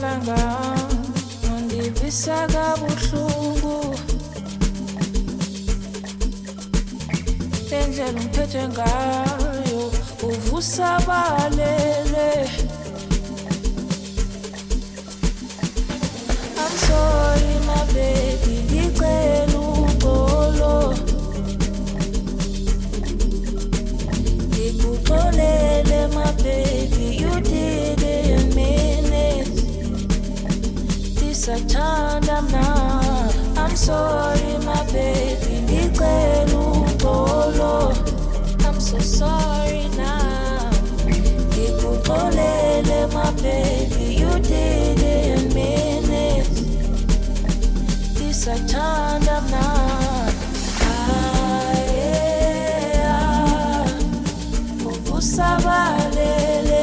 malanga undivisa kabuhlungu lendlela umphethe ngayo uvusa balele. I'm sorry my baby ngicela uxolo ngikuxolele my baby you didn't mean it ndisathanda mna. I'm sorry my baby ngicela uxolo I'm so sorry now ngikuxolele my baby you didn't mean it ndisathanda mna. Uvusabalele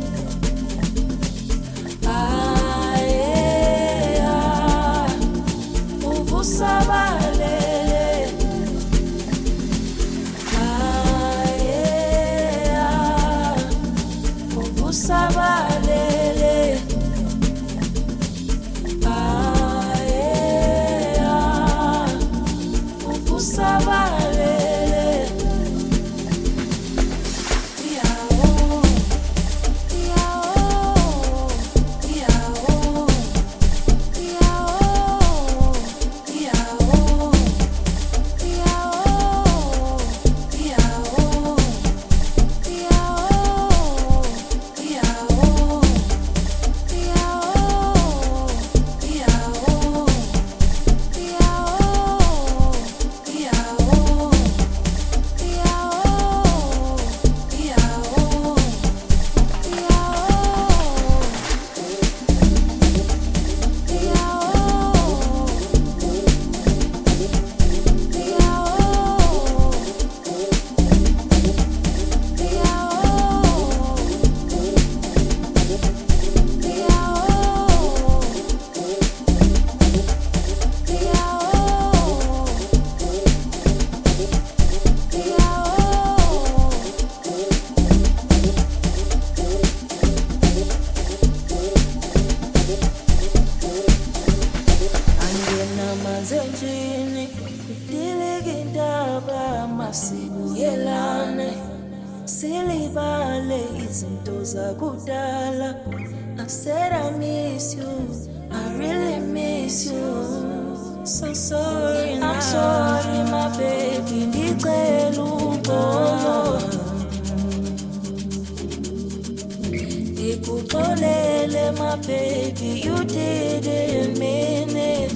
uvusabalele uvusabalele uvusabalele. Masibuyelane silibale izinto zakudala. I said I miss you, I really miss you. So sorry now. I'm sorry my baby ngicela uxolo ngikuxolele my baby you didn't mean it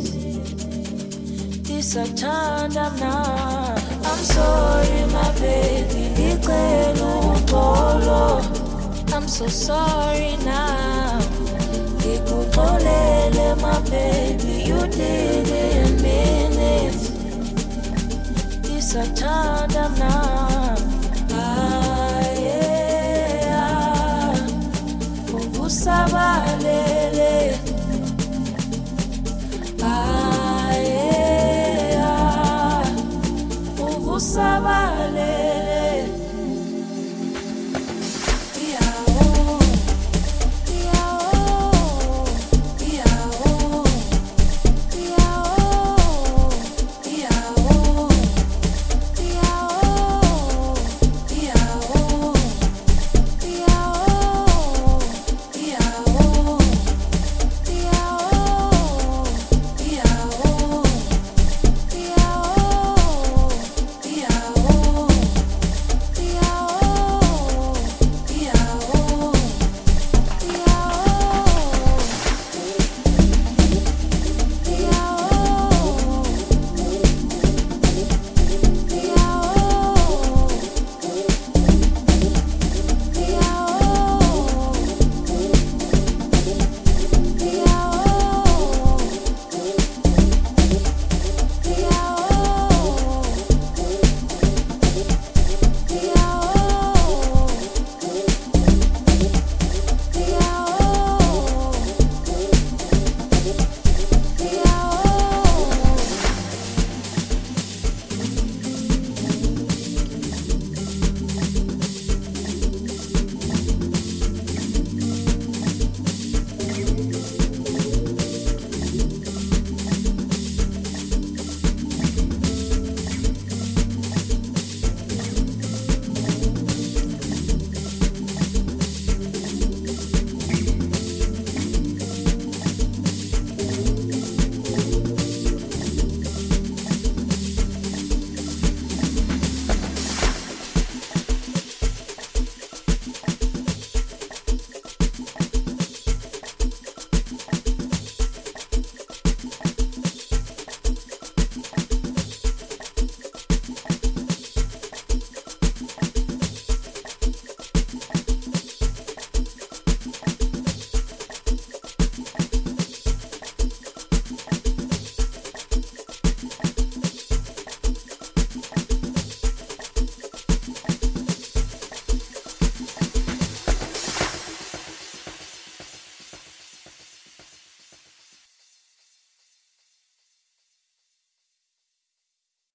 ndisathanda mna. I'm sorry my baby ngicela uxolo I'm so sorry now ngikuxolele my baby you didn't mean it ndisathanda mna.